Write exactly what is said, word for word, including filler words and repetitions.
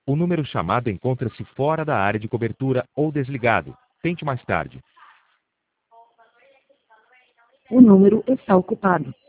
O número chamado encontra-se fora da área de cobertura ou desligado. Tente mais tarde. O número está ocupado.